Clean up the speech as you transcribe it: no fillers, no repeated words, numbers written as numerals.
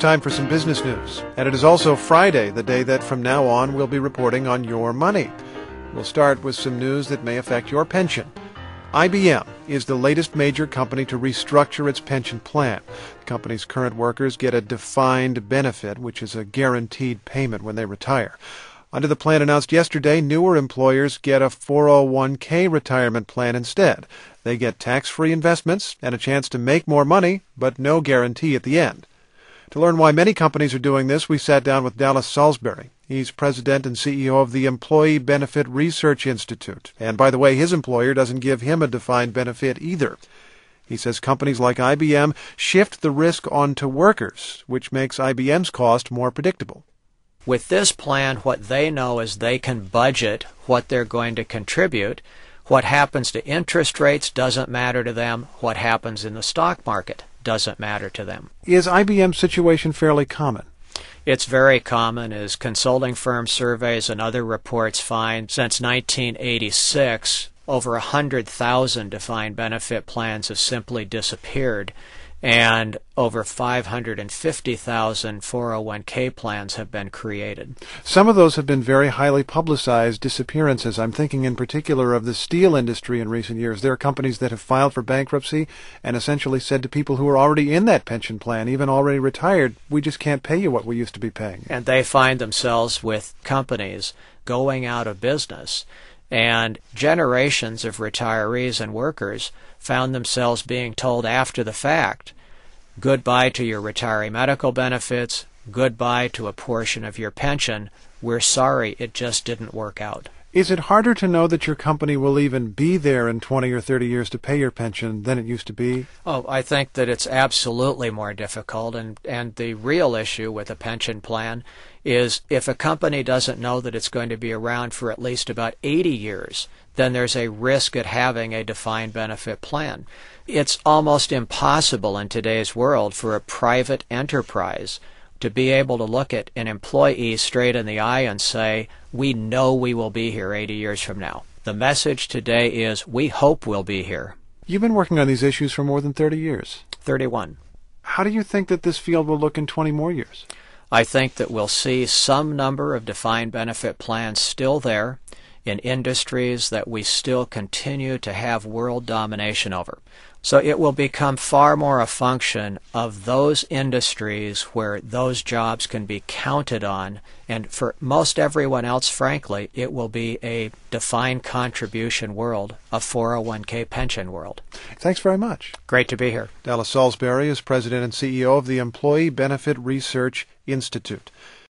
time for some business news. And it is also Friday, the day that from now on we'll be reporting on your money. We'll start with some news that may affect your pension. IBM is the latest major company to restructure its pension plan. The company's current workers get a defined benefit, which is a guaranteed payment when they retire. Under the plan announced yesterday, newer employers get a 401k retirement plan instead. They get tax-free investments and a chance to make more money, but no guarantee at the end. To learn why many companies are doing this, we sat down with Dallas Salisbury. He's president and CEO of the Employee Benefit Research Institute. And by the way, his employer doesn't give him a defined benefit either. He says companies like IBM shift the risk onto workers, which makes IBM's cost more predictable. With this plan, what they know is they can budget what they're going to contribute. What happens to interest rates doesn't matter to them. What happens in the stock market doesn't matter to them. Is IBM's situation fairly common? It's very common, as consulting firm surveys and other reports find. Since 1986, over 100,000 defined benefit plans have simply disappeared, and over 550,000 401k plans have been created. Some of those have been very highly publicized disappearances. I'm thinking in particular of the steel industry in recent years. There are companies that have filed for bankruptcy and essentially said to people who are already in that pension plan, even already retired, we just can't pay you what we used to be paying. And they find themselves with companies going out of business. And generations of retirees and workers found themselves being told after the fact, goodbye to your retiree medical benefits, goodbye to a portion of your pension. We're sorry, it just didn't work out. Is it harder to know that your company will even be there in 20 or 30 years to pay your pension than it used to be? Oh, I think that it's absolutely more difficult, and the real issue with a pension plan is if a company doesn't know that it's going to be around for at least about 80 years, then there's a risk at having a defined benefit plan. It's almost impossible in today's world for a private enterprise to be able to look at an employee straight in the eye and say, we know we will be here 80 years from now. The message today is, we hope we'll be here. You've been working on these issues for more than 30 years. 31. How do you think that this field will look in 20 more years? I think that we'll see some number of defined benefit plans still there in industries that we still continue to have world domination over. So it will become far more a function of those industries where those jobs can be counted on. And for most everyone else, frankly, it will be a defined contribution world, a 401k pension world. Thanks very much. Great to be here. Dallas Salisbury is president and CEO of the Employee Benefit Research Institute.